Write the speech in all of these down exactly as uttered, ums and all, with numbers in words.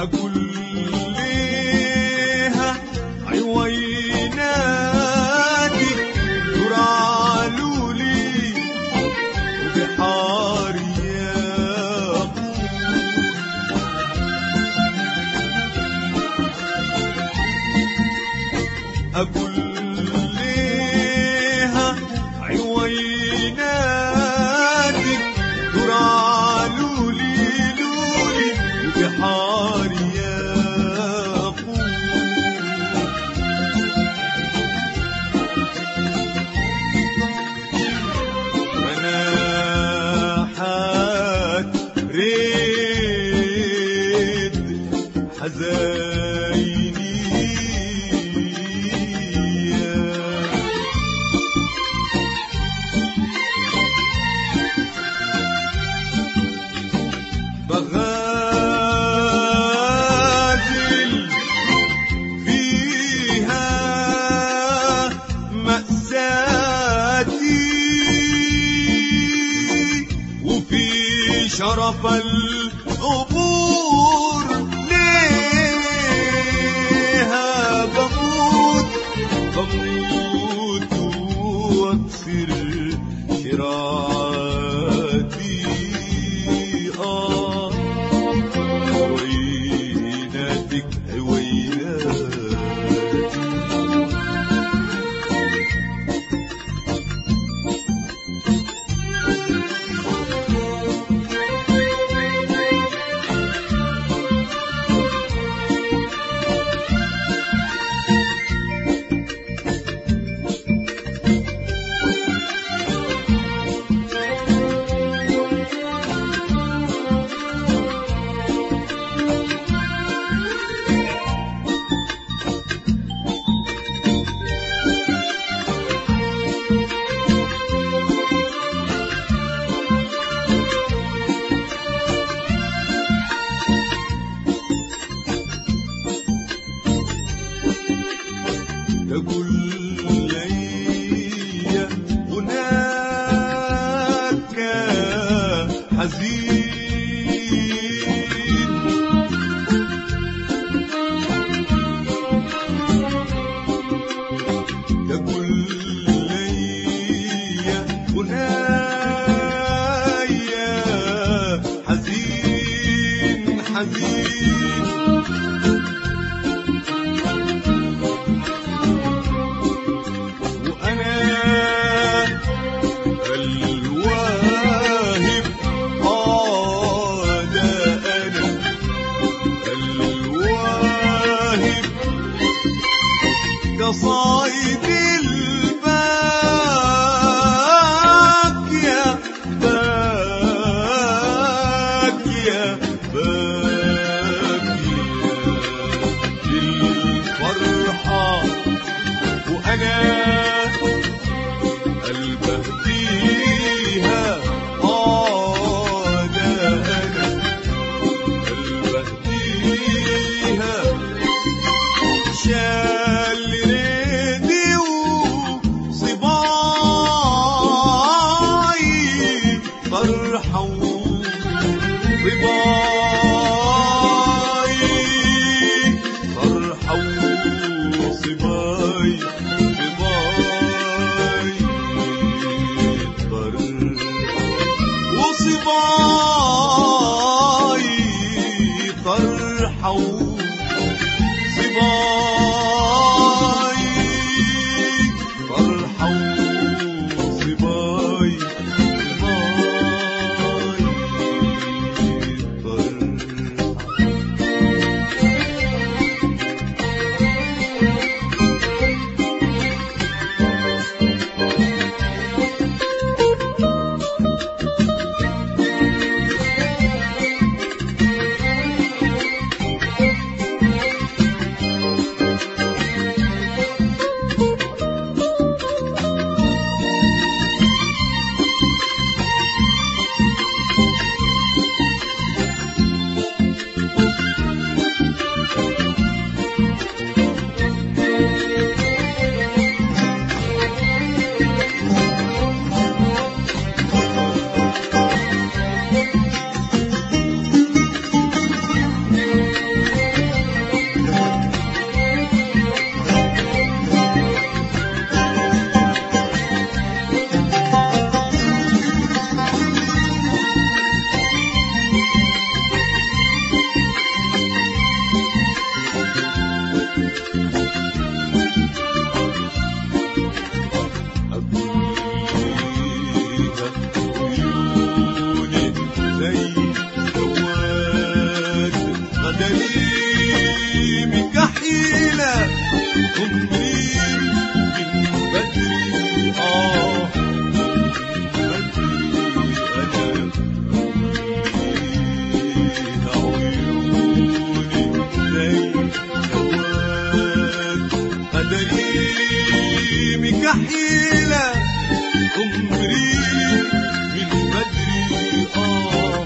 أقول ليها عويناتي ترعلوا لي بحاري أقول ليها عويناتي ترعلوا لي لولي بحاري مناحات ريد حزيني بغازل فيها مأساتي وفي شرف القبور ليها بموت بموت واكسر شراعاتي آه عويناتك عويناتي تقول لي هناك حزين تقول لي هناك حزين حزين الواهب آه ده أنا الواهب قصايد الباكية باكية باكية حيلة عمري من بدري آه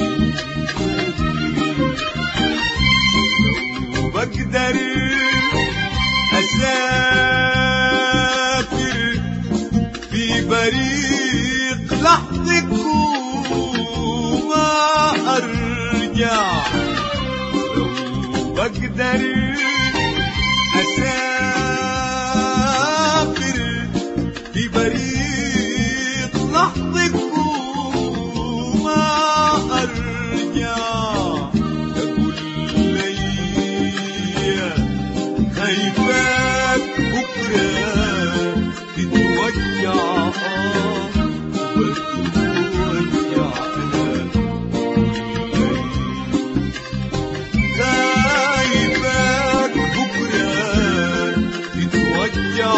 لو بقدر أسافر في بريق لحظك وما أرجع لو بقدر أسافر في بريق لحظك وما أرجع تقول لي خايفاك بكرة تتوجع وتتوجع خايفاك بكرة تتوجع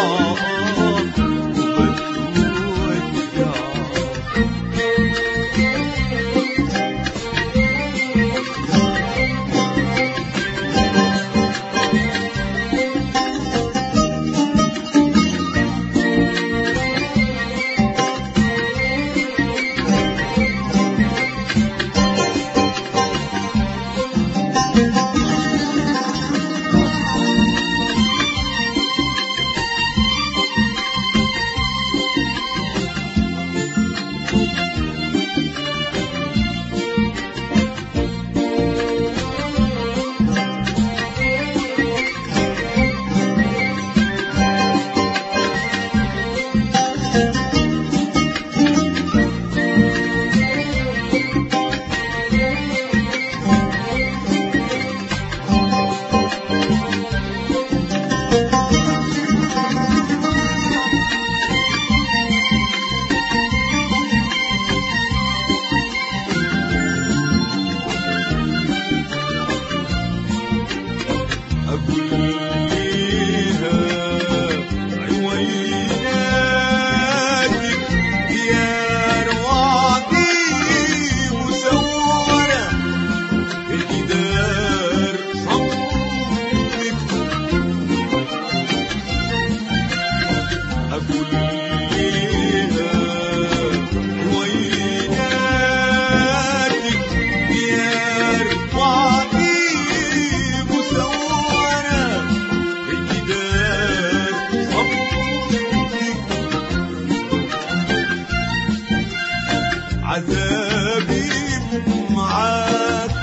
عذابي معاك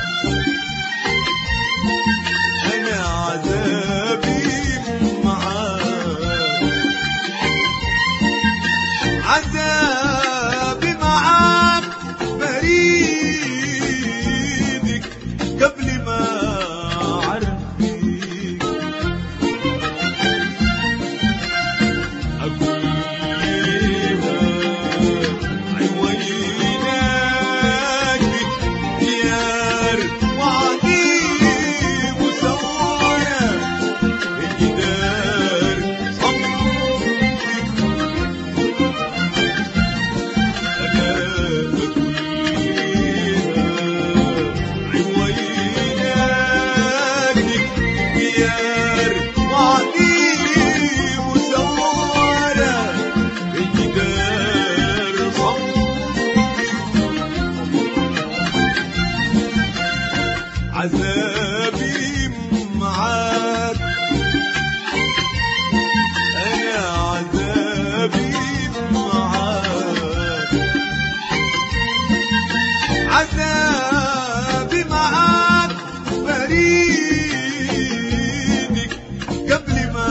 أنا عذابي معاك عذابي معاك بريدك قبل ما أعرفك أقول ليها عذابي معاك أنا عذابي معاك عذابي معاك بريدك قبل ما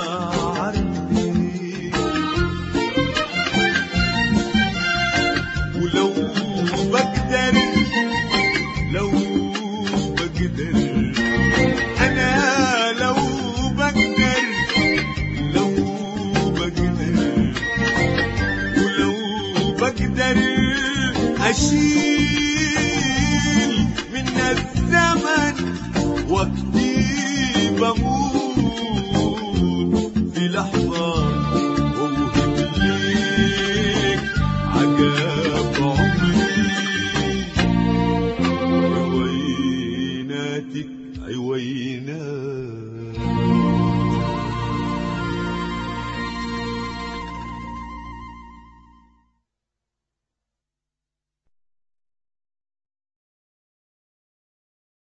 أعرفك ولو بقدر لو أنا لو بقدر لو بقدر ولو بقدر أشيل من الزمن وقتي بموت في لحظة وأوهب ليك عقاب عمري عويناتك عويناتك